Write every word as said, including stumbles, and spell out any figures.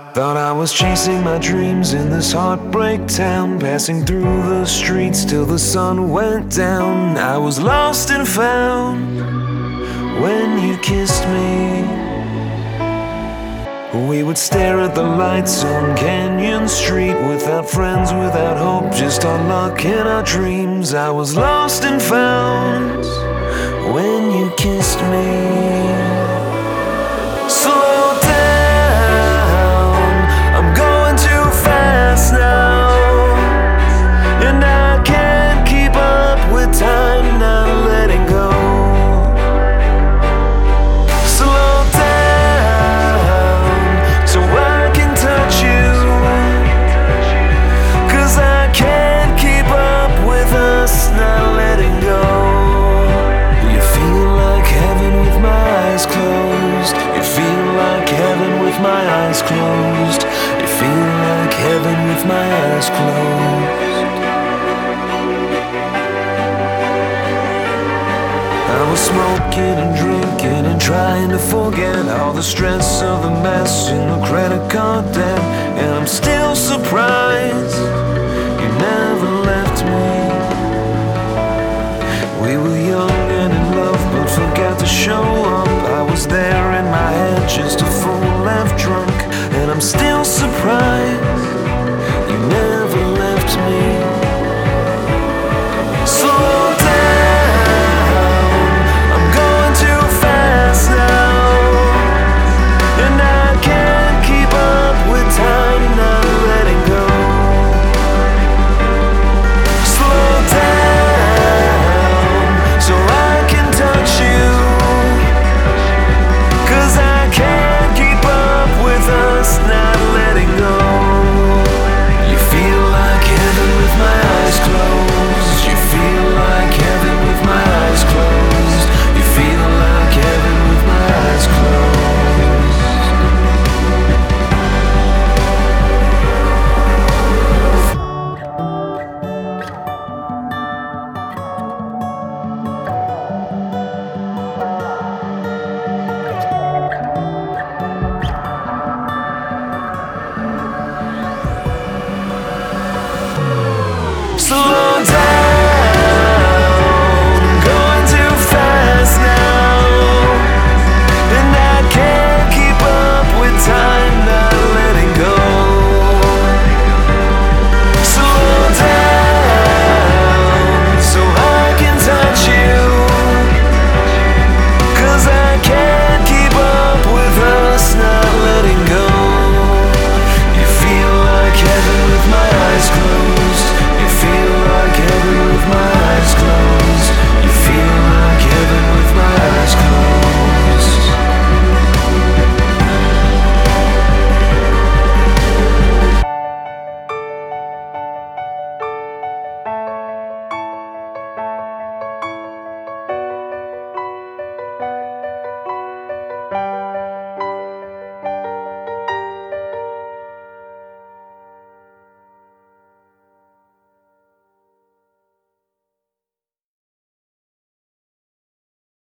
Thought I was chasing my dreams in this heartbreak town, passing through the streets till the sun went down. I was lost and found when you kissed me. We would stare at the lights on Canyon Street, without friends, without hope, just our luck and our dreams. I was lost and found when you kissed me. Slow down, I'm going too fast now, and I can't keep up with time, not letting go. Slow down so I can touch you, 'cause I can't keep up with us not letting go. You feel like heaven with my eyes closed. You feel like heaven with my eyes closed. You feel like heaven with my eyes closed. I was smoking and drinking and trying to forget all the stress of the mess in the credit card debt. And I'm still surprised you never left me. We were young and in love, but forgot to show up.